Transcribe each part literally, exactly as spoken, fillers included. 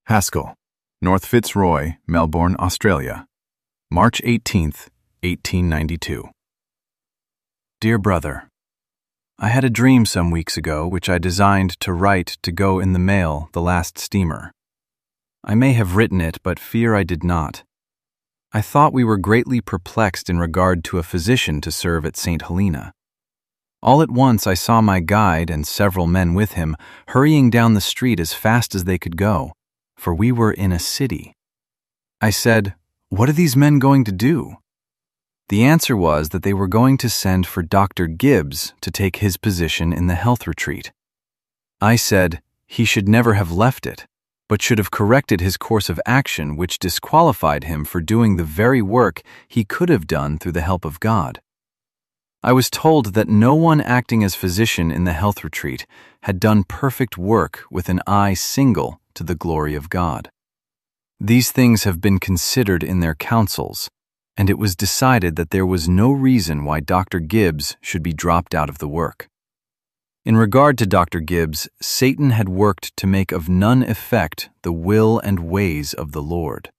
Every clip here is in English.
Haskell, North Fitzroy, Melbourne, Australia, March eighteenth, eighteen ninety-two. Dear Brother, I had a dream some weeks ago which I designed to write to go in the mail the last steamer. I may have written it, but fear I did not. I thought we were greatly perplexed in regard to a physician to serve at Saint Helena. All at once I saw my guide and several men with him hurrying down the street as fast as they could go, for we were in a city. I said, "What are these men going to do?" The answer was that they were going to send for Doctor Gibbs to take his position in the health retreat. I said he should never have left it, but should have corrected his course of action, which disqualified him for doing the very work he could have done through the help of God. I was told that no one acting as physician in the health retreat had done perfect work with an eye single to the glory of God. These things have been considered in their councils, and it was decided that there was no reason why Doctor Gibbs should be dropped out of the work. In regard to Doctor Gibbs, Satan had worked to make of none effect the will and ways of the Lord.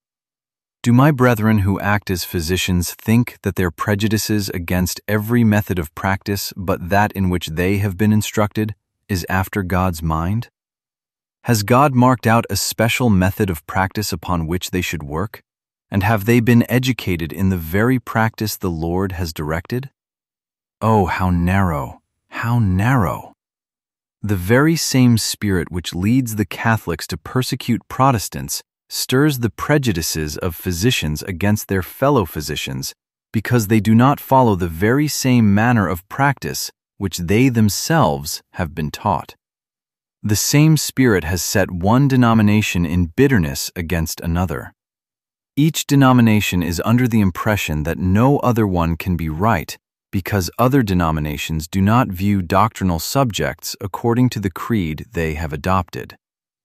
Do my brethren who act as physicians think that their prejudices against every method of practice but that in which they have been instructed is after God's mind? Has God marked out a special method of practice upon which they should work? And have they been educated in the very practice the Lord has directed? Oh, how narrow, how narrow! The very same spirit which leads the Catholics to persecute Protestants stirs the prejudices of physicians against their fellow physicians because they do not follow the very same manner of practice which they themselves have been taught. The same spirit has set one denomination in bitterness against another. Each denomination is under the impression that no other one can be right because other denominations do not view doctrinal subjects according to the creed they have adopted.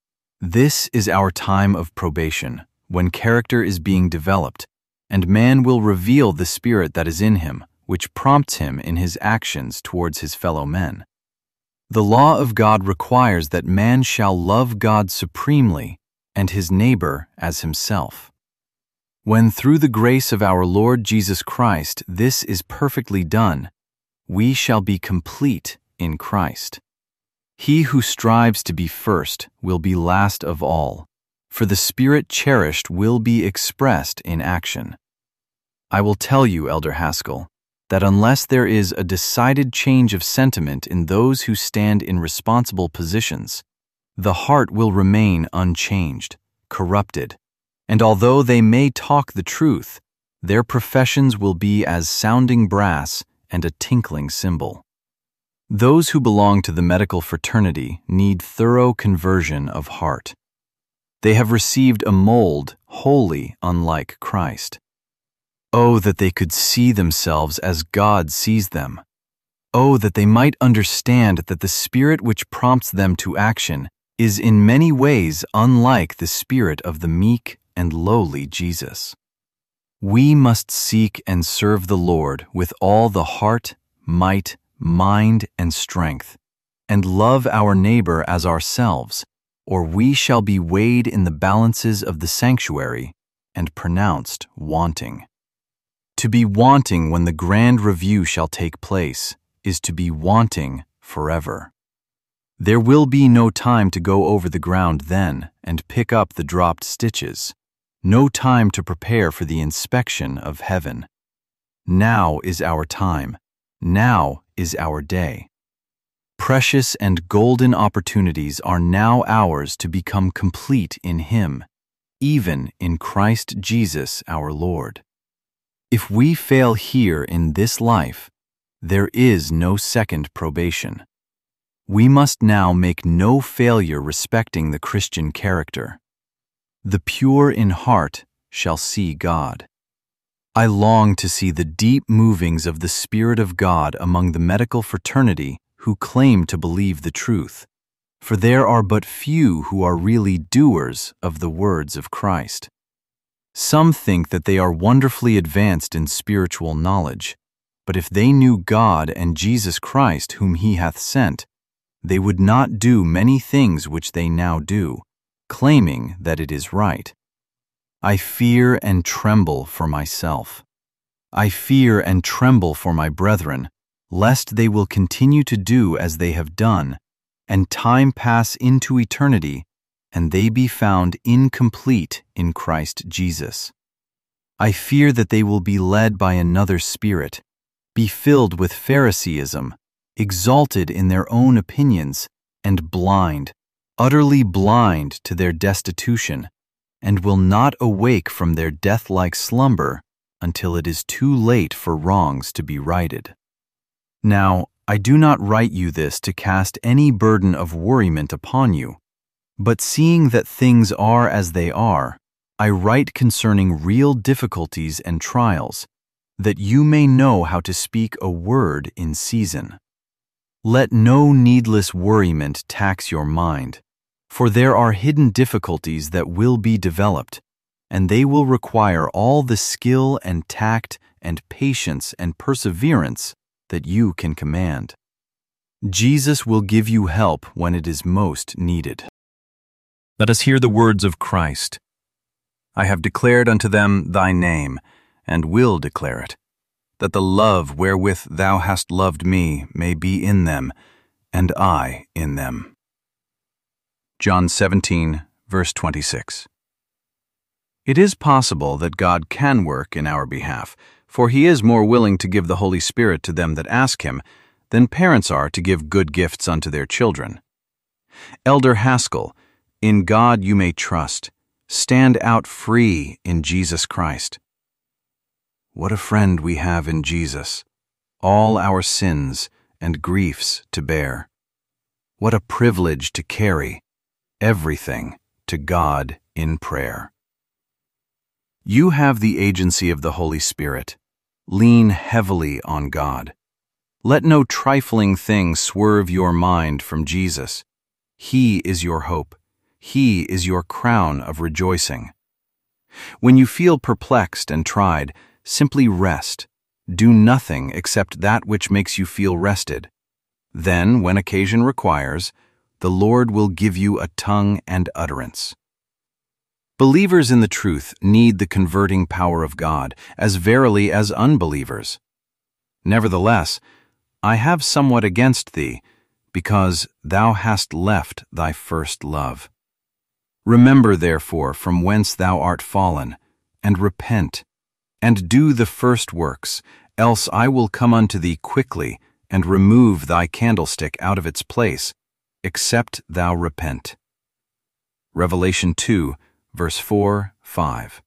This is our time of probation, when character is being developed, and man will reveal the spirit that is in him, which prompts him in his actions towards his fellow men. The law of God requires that man shall love God supremely and his neighbor as himself. When through the grace of our Lord Jesus Christ this is perfectly done, we shall be complete in Christ. He who strives to be first will be last of all, for the spirit cherished will be expressed in action. I will tell you, Elder Haskell, that unless there is a decided change of sentiment in those who stand in responsible positions, the heart will remain unchanged, corrupted, and although they may talk the truth, their professions will be as sounding brass and a tinkling cymbal. Those who belong to the medical fraternity need thorough conversion of heart. They have received a mold wholly unlike Christ. Oh, that they could see themselves as God sees them. Oh, that they might understand that the spirit which prompts them to action is in many ways unlike the spirit of the meek and lowly Jesus. We must seek and serve the Lord with all the heart, might, mind, and strength, and love our neighbor as ourselves, or we shall be weighed in the balances of the sanctuary and pronounced wanting. To be wanting when the grand review shall take place is to be wanting forever. There will be no time to go over the ground then and pick up the dropped stitches, no time to prepare for the inspection of heaven. Now is our time. Now is our day. Precious and golden opportunities are now ours to become complete in Him, even in Christ Jesus our Lord. If we fail here in this life, there is no second probation. We must now make no failure respecting the Christian character. The pure in heart shall see God. I long to see the deep movings of the Spirit of God among the medical fraternity who claim to believe the truth, for there are but few who are really doers of the words of Christ. Some think that they are wonderfully advanced in spiritual knowledge, but if they knew God and Jesus Christ whom He hath sent, they would not do many things which they now do, claiming that it is right. I fear and tremble for myself. I fear and tremble for my brethren, lest they will continue to do as they have done, and time pass into eternity, and they be found incomplete in Christ Jesus. I fear that they will be led by another spirit, be filled with Phariseeism, exalted in their own opinions, and blind, utterly blind to their destitution, and will not awake from their death-like slumber until it is too late for wrongs to be righted. Now, I do not write you this to cast any burden of worriment upon you, but seeing that things are as they are, I write concerning real difficulties and trials, that you may know how to speak a word in season. Let no needless worriment tax your mind, for there are hidden difficulties that will be developed, and they will require all the skill and tact and patience and perseverance that you can command. Jesus will give you help when it is most needed. Let us hear the words of Christ. I have declared unto them thy name, and will declare it, that the love wherewith thou hast loved me may be in them, and I in them. John seventeen, verse twenty-six. It is possible that God can work in our behalf, for He is more willing to give the Holy Spirit to them that ask Him than parents are to give good gifts unto their children. Elder Haskell, in God you may trust. Stand out free in Jesus Christ. What a friend we have in Jesus, all our sins and griefs to bear. What a privilege to carry everything to God in prayer. You have the agency of the Holy Spirit. Lean heavily on God. Let no trifling thing swerve your mind from Jesus. He is your hope. He is your crown of rejoicing. When you feel perplexed and tried, simply rest. Do nothing except that which makes you feel rested. Then, when occasion requires, the Lord will give you a tongue and utterance. Believers in the truth need the converting power of God as verily as unbelievers. Nevertheless, I have somewhat against thee, because thou hast left thy first love. Remember therefore from whence thou art fallen, and repent, and do the first works, else I will come unto thee quickly, and remove thy candlestick out of its place, except thou repent. Revelation two, verse four, five.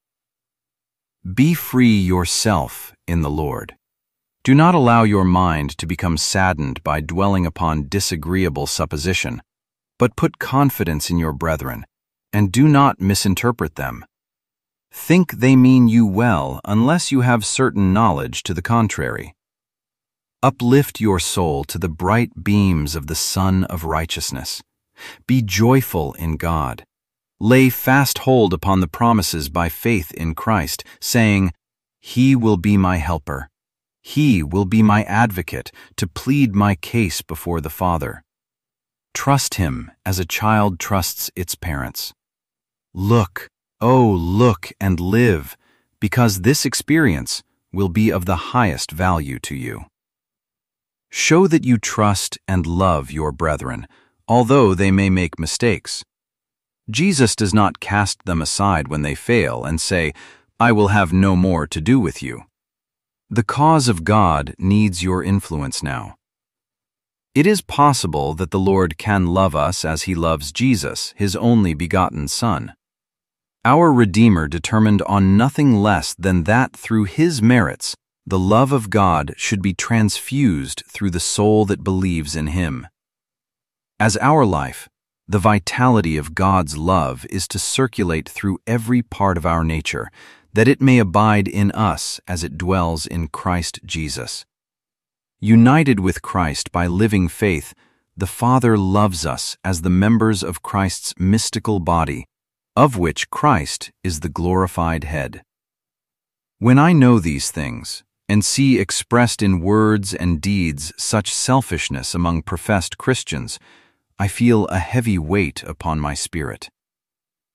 Be free yourself in the Lord. Do not allow your mind to become saddened by dwelling upon disagreeable supposition, but put confidence in your brethren, and do not misinterpret them. Think they mean you well unless you have certain knowledge to the contrary. Uplift your soul to the bright beams of the Sun of Righteousness. Be joyful in God. Lay fast hold upon the promises by faith in Christ, saying, He will be my helper. He will be my advocate to plead my case before the Father. Trust Him as a child trusts its parents. Look, oh, look and live, because this experience will be of the highest value to you. Show that you trust and love your brethren, although they may make mistakes. Jesus does not cast them aside when they fail and say, I will have no more to do with you. The cause of God needs your influence now. It is possible that the Lord can love us as He loves Jesus, His only begotten Son. Our Redeemer determined on nothing less than that through His merits, the love of God should be transfused through the soul that believes in Him. As our life, the vitality of God's love is to circulate through every part of our nature, that it may abide in us as it dwells in Christ Jesus. United with Christ by living faith, the Father loves us as the members of Christ's mystical body, of which Christ is the glorified head. When I know these things, and see expressed in words and deeds such selfishness among professed Christians, I feel a heavy weight upon my spirit.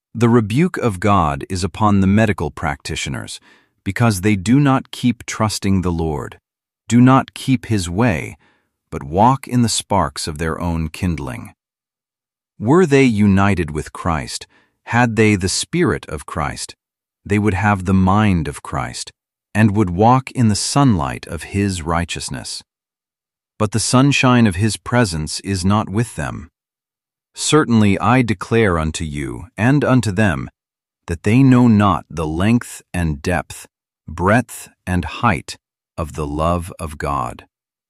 The rebuke of God is upon the medical practitioners, because they do not keep trusting the Lord, do not keep His way, but walk in the sparks of their own kindling. Were they united with Christ, had they the Spirit of Christ, they would have the mind of Christ, and would walk in the sunlight of His righteousness. But the sunshine of His presence is not with them. Certainly I declare unto you and unto them that they know not the length and depth, breadth and height of the love of God.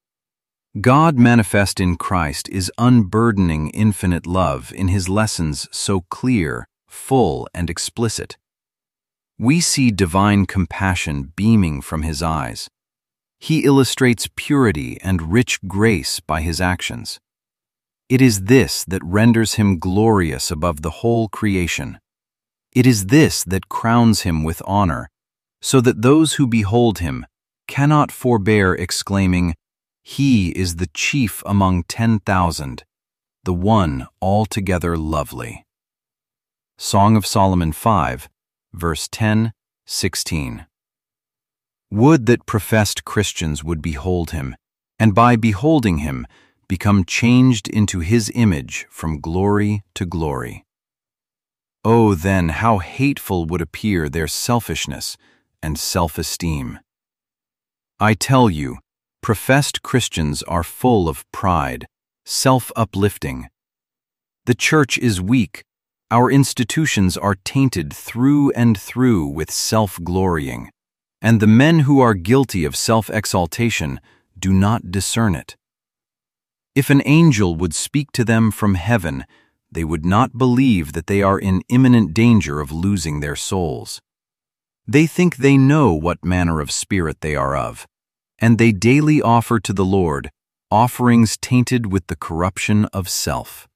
God manifest in Christ is unburdening infinite love in His lessons so clear, full, and explicit. We see divine compassion beaming from His eyes. He illustrates purity and rich grace by His actions. It is this that renders Him glorious above the whole creation. It is this that crowns Him with honor, so that those who behold Him cannot forbear exclaiming, "He is the chief among ten thousand, the one altogether lovely." Song of Solomon five, verse ten, sixteen. Would that professed Christians would behold Him, and by beholding Him, become changed into His image from glory to glory. Oh, then, how hateful would appear their selfishness and self-esteem. I tell you, professed Christians are full of pride, self-uplifting. The church is weak. Our institutions are tainted through and through with self-glorying, and the men who are guilty of self-exaltation do not discern it. If an angel would speak to them from heaven, they would not believe that they are in imminent danger of losing their souls. They think they know what manner of spirit they are of, and they daily offer to the Lord offerings tainted with the corruption of self.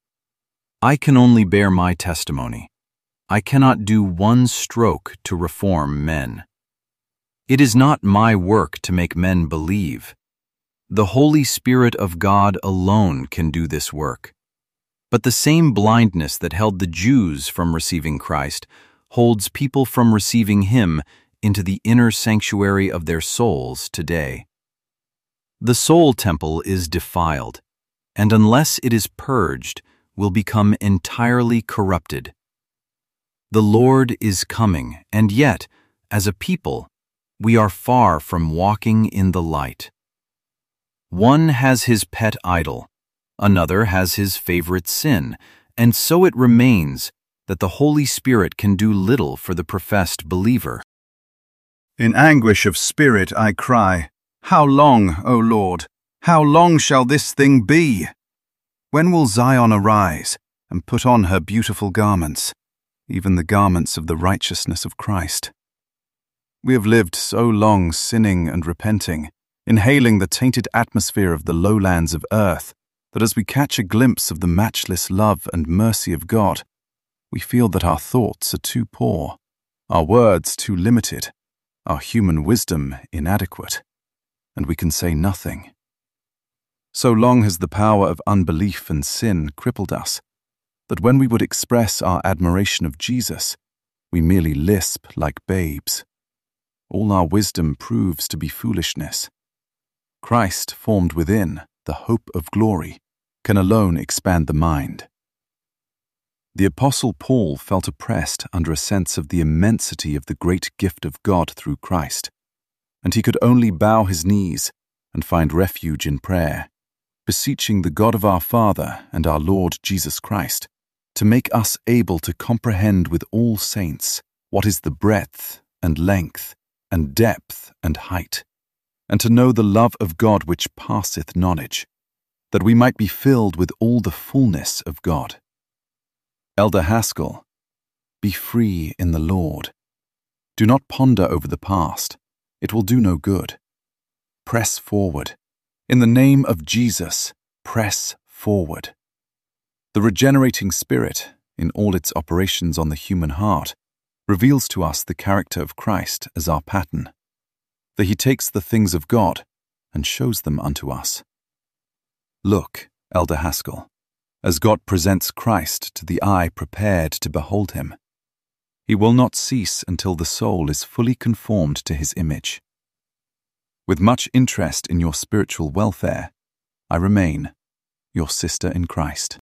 I can only bear my testimony. I cannot do one stroke to reform men. It is not my work to make men believe. The Holy Spirit of God alone can do this work. But the same blindness that held the Jews from receiving Christ holds people from receiving Him into the inner sanctuary of their souls today. The soul temple is defiled, and unless it is purged, will become entirely corrupted. The Lord is coming, and yet, as a people, we are far from walking in the light. One has his pet idol, another has his favorite sin, and so it remains that the Holy Spirit can do little for the professed believer. In anguish of spirit I cry, "How long, O Lord? How long shall this thing be? When will Zion arise and put on her beautiful garments, even the garments of the righteousness of Christ?" We have lived so long sinning and repenting, inhaling the tainted atmosphere of the lowlands of earth, that as we catch a glimpse of the matchless love and mercy of God, we feel that our thoughts are too poor, our words too limited, our human wisdom inadequate, and we can say nothing. So long has the power of unbelief and sin crippled us, that when we would express our admiration of Jesus, we merely lisp like babes. All our wisdom proves to be foolishness. Christ, formed within, the hope of glory, can alone expand the mind. The Apostle Paul felt oppressed under a sense of the immensity of the great gift of God through Christ, and he could only bow his knees and find refuge in prayer, beseeching the God of our Father and our Lord Jesus Christ to make us able to comprehend with all saints what is the breadth and length and depth and height, and to know the love of God which passeth knowledge, that we might be filled with all the fullness of God. Elder Haskell, be free in the Lord. Do not ponder over the past. It will do no good. Press forward. In the name of Jesus, press forward. The regenerating Spirit, in all its operations on the human heart, reveals to us the character of Christ as our pattern, that He takes the things of God and shows them unto us. Look, Elder Haskell, as God presents Christ to the eye prepared to behold him. He will not cease until the soul is fully conformed to his image. With much interest in your spiritual welfare, I remain your sister in Christ.